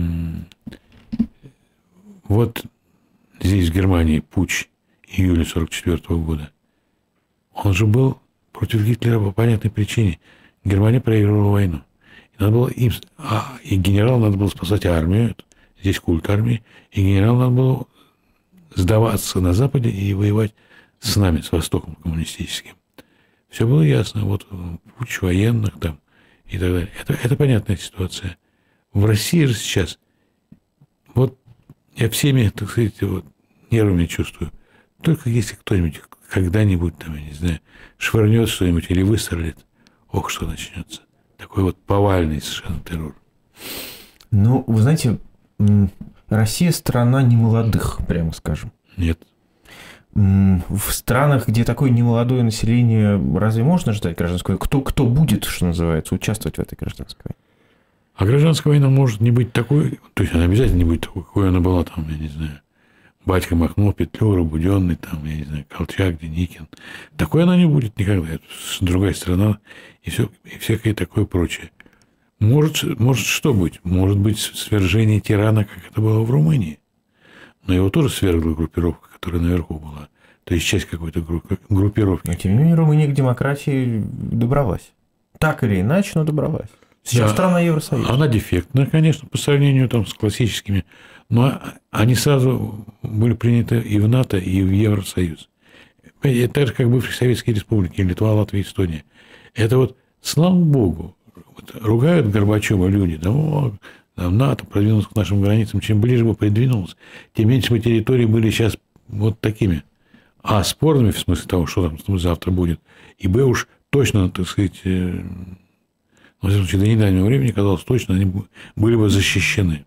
B: вот здесь, в Германии, путч июля 1944 года. Он же был против Гитлера по понятной причине. Германия проигрывала войну. И надо было и генералу надо было спасать армию. Здесь культ армии. И генералу надо было сдаваться на Западе и воевать с нами, с Востоком коммунистическим. Все было ясно. Вот путч военных там и так далее. Это понятная ситуация. В России же сейчас, вот я всеми, так сказать, вот, нервами чувствую. Только если кто-нибудь когда-нибудь, там, я не знаю, швырнет что-нибудь или выстрелит, ох, что начнется. Такой вот повальный совершенно террор.
A: Ну, вы знаете, Россия страна немолодых, прямо скажем.
B: Нет.
A: В странах, где такое немолодое население, разве можно ждать гражданской войны? Кто будет, что называется, участвовать в этой гражданской войне?
B: А гражданская война может не быть такой, то есть она обязательно не будет такой, какой она была там, я не знаю, Батько Махно, Петлюра, Буденный, там, я не знаю, Колчак, Деникин. Такой она не будет никогда. Это другая страна и всякое такое прочее. Может что быть? Может быть свержение тирана, как это было в Румынии. Но его тоже свергла группировка, которая наверху была. То есть часть какой-то группировки.
A: Но тем не менее Румыния к демократии добралась. Так или иначе, но добралась. Сейчас страна Евросоюза.
B: Она дефектная, конечно, по сравнению там, с классическими. Но они сразу были приняты и в НАТО, и в Евросоюз. Это так же, как бывшие советские республики, Литва, Латвия, Эстония. Это вот, слава богу, вот, ругают Горбачева люди, там НАТО продвинулся к нашим границам. Чем ближе бы придвинулся, тем меньше бы территории были сейчас вот такими. А спорными, в смысле того, что там завтра будет. И Б уж точно, так сказать, во всяком случае, до недавнего времени, казалось, точно они были бы защищены.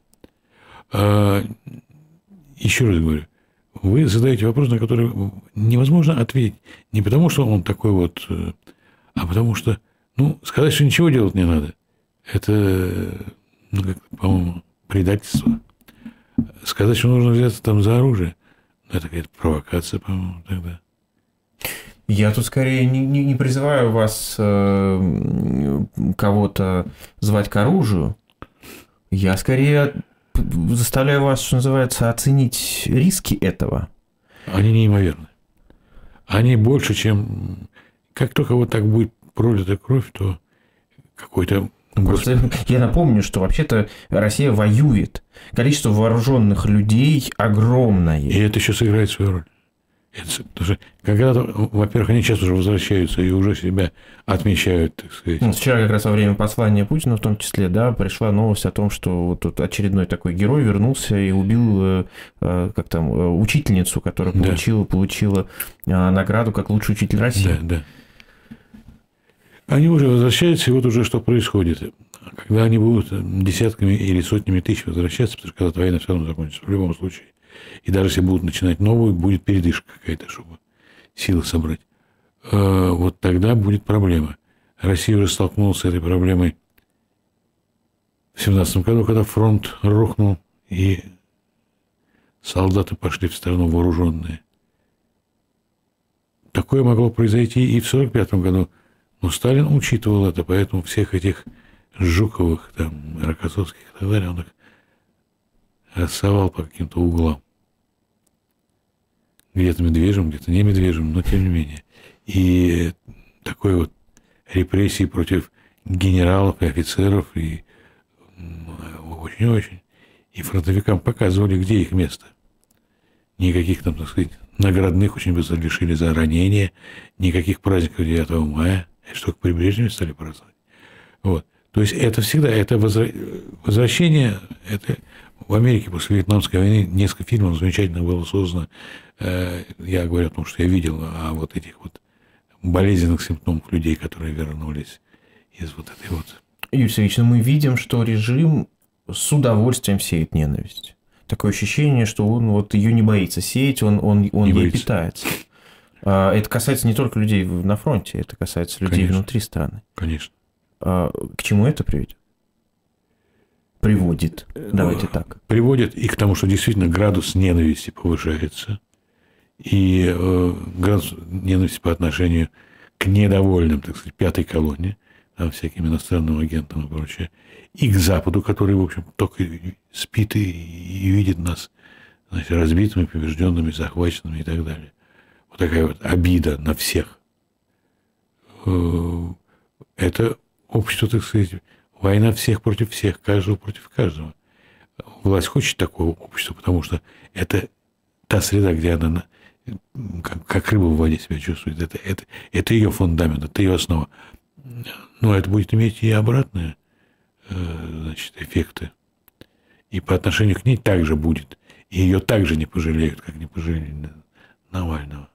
B: Еще раз говорю, вы задаете вопрос, на который невозможно ответить. Не потому, что он такой вот, а потому что, сказать, что ничего делать не надо, это, по-моему, предательство. Сказать, что нужно взяться там за оружие, это какая-то провокация, по-моему, тогда.
A: Я тут скорее не призываю вас кого-то звать к оружию. Я скорее заставляю вас, что называется, оценить риски этого.
B: Они неимоверны. Они больше, чем... Как только вот так будет пролита кровь, то какой-то...
A: Просто я напомню, что вообще-то Россия воюет. Количество вооруженных людей огромное.
B: И это еще сыграет свою роль. Потому что когда-то, во-первых, они сейчас уже возвращаются и уже себя отмечают, так сказать.
A: Вчера как раз во время послания Путина, в том числе, пришла новость о том, что вот тут очередной такой герой вернулся и убил учительницу, которая получила награду как лучший учитель России.
B: Да. Они уже возвращаются, и вот уже что происходит. Когда они будут десятками или сотнями тысяч возвращаться, потому что когда-то война все равно закончится в любом случае. И даже если будут начинать новую, будет передышка какая-то, чтобы силы собрать. Вот тогда будет проблема. Россия уже столкнулась с этой проблемой в 1917 году, когда фронт рухнул, и солдаты пошли в сторону вооруженные. Такое могло произойти и в 1945 году. Но Сталин учитывал это, поэтому всех этих Жуковых, Рокоссовских и так далее, он их рассовал по каким-то углам. Где-то медвежьим, где-то не медвежьим, но тем не менее. И такой вот репрессии против генералов и офицеров, и очень-очень. И фронтовикам показывали, где их место. Никаких там, так сказать, наградных очень быстро лишили за ранения, никаких праздников 9 мая, что к прибрежью стали праздновать. Вот. То есть это всегда, это возвращение, это в Америке после Вьетнамской войны несколько фильмов замечательно было создано. Я говорю о том, что я видел, о вот этих вот болезненных симптомах людей, которые вернулись из вот этой вот...
A: Юрий Сергеевич, мы видим, что режим с удовольствием сеет ненависть. Такое ощущение, что он вот ее не боится сеять, он ей питается. Это касается не только людей на фронте, это касается людей внутри страны.
B: Конечно.
A: К чему это приведет? Приводит. Давайте так.
B: Приводит и к тому, что действительно градус ненависти повышается. И градус ненависти по отношению к недовольным, так сказать, пятой колонне, всяким иностранным агентам и прочее. И к Западу, который, в общем, только спит и видит нас, значит, разбитыми, побежденными, захваченными и так далее. Вот такая вот обида на всех. Это общество, так сказать, война всех против всех, каждого против каждого. Власть хочет такого общества, потому что это та среда, где она как рыба в воде себя чувствует. Это ее фундамент, это ее основа. Но это будет иметь и обратные, значит, эффекты. И по отношению к ней также будет. И ее также не пожалеют, как не пожалели Навального.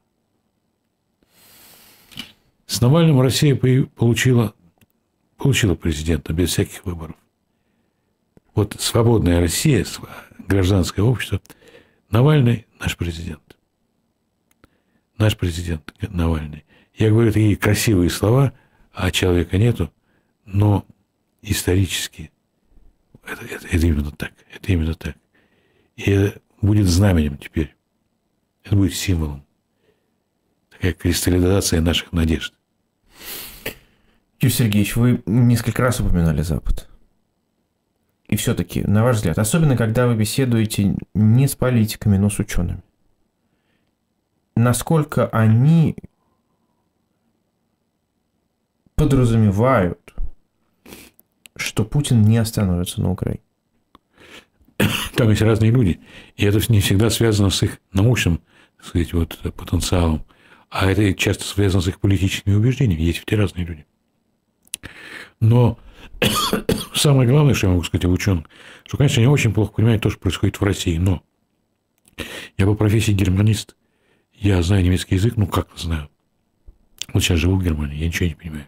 B: С Навальным Россия получила президента без всяких выборов. Вот свободная Россия, гражданское общество, Навальный наш президент. Наш президент Навальный. Я говорю такие красивые слова, а человека нету, но исторически это именно так. Это именно так. И это будет знаменем теперь. Это будет символом. Такая кристаллизация наших надежд.
A: Юрий Сергеевич, вы несколько раз упоминали Запад. И все-таки, на ваш взгляд, особенно когда вы беседуете не с политиками, но с учеными, насколько они подразумевают, что Путин не остановится на Украине?
B: Там есть разные люди, и это не всегда связано с их научным, так сказать, вот, потенциалом, а это часто связано с их политическими убеждениями. Есть эти разные люди. Но самое главное, что я могу сказать об ученых, что, конечно, они очень плохо понимают то, что происходит в России, но я по профессии германист, я знаю немецкий язык, ну, как знаю. Вот сейчас живу в Германии, я ничего не понимаю.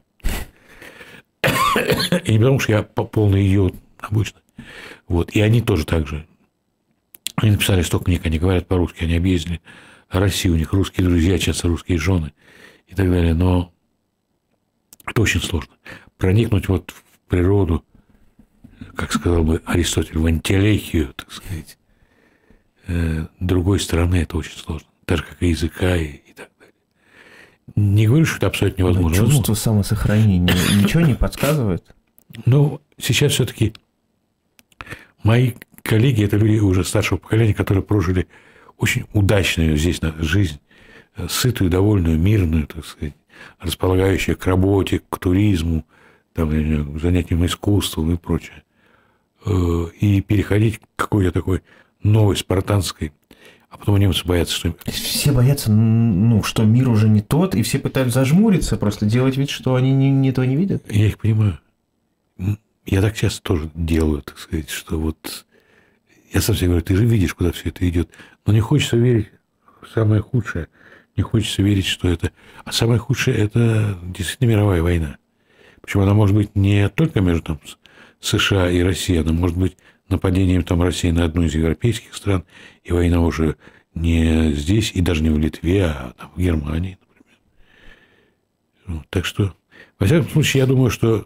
B: И не потому, что я полный идиот обычно. Вот. И они тоже так же. Они написали столько книг, они говорят по-русски, они объездили Россию, у них русские друзья, часто русские жены и так далее. Но это очень сложно. Проникнуть вот в природу, как сказал бы Аристотель, в антиалехию, так сказать, другой стороны, это очень сложно. Так же, как и языка и так далее. Не говорю, что это абсолютно невозможно.
A: Но чувство самосохранения ничего не подсказывает?
B: Ну, сейчас все-таки мои коллеги – это люди уже старшего поколения, которые прожили очень удачную здесь жизнь, сытую, довольную, мирную, так сказать, располагающую к работе, к туризму, там, к занятиям искусством и прочее. И переходить к какой-то такой новой спартанской. А потом немцы боятся, что...
A: Все боятся, ну, что мир уже не тот, и все пытаются зажмуриться, просто делать вид, что они этого не видят.
B: Я их понимаю. Я так часто тоже делаю, так сказать, что вот... Я сам себе говорю, ты же видишь, куда все это идет. Но не хочется верить в самое худшее. Не хочется верить, что это... А самое худшее – это действительно мировая война. Причем она может быть не только между там, США и Россией, она может быть нападением там, России на одну из европейских стран, и война уже не здесь, и даже не в Литве, а там, в Германии, например. Ну, так что, во всяком случае, я думаю, что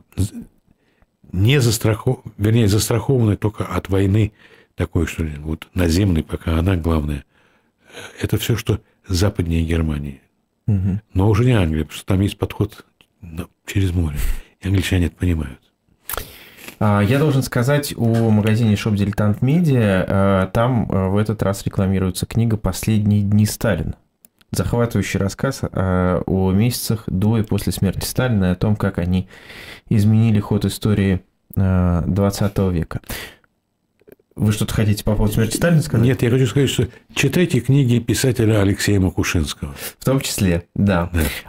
B: застрахованы только от войны такой, что ли, вот наземной, пока она главная. Это все, что западнее Германии. Угу. Но уже не Англия, потому что там есть подход через море. И англичане это понимают.
A: Я должен сказать о магазине Shop Dilettant Media. Там в этот раз рекламируется книга «Последние дни Сталина». Захватывающий рассказ о месяцах до и после смерти Сталина, и о том, как они изменили ход истории 20 века. Вы что-то хотите по поводу смерти Сталина сказать?
B: Нет, я хочу сказать, что читайте книги писателя Алексея Макушинского.
A: В том числе, да.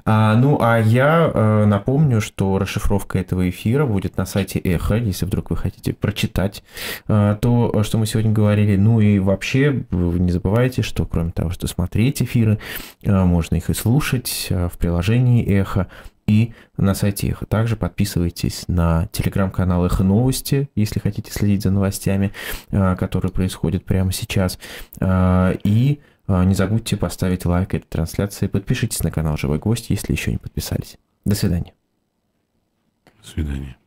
A: Я напомню, что расшифровка этого эфира будет на сайте Эхо, если вдруг вы хотите прочитать то, что мы сегодня говорили. Ну и вообще, вы не забывайте, что кроме того, что смотреть эфиры, можно их и слушать в приложении Эхо и на сайте Эхо. Также подписывайтесь на телеграм-канал Эхо Новости, если хотите следить за новостями, которые происходят прямо сейчас. И не забудьте поставить лайк этой трансляции. Подпишитесь на канал Живой Гвоздь, если еще не подписались. До свидания.
B: До свидания.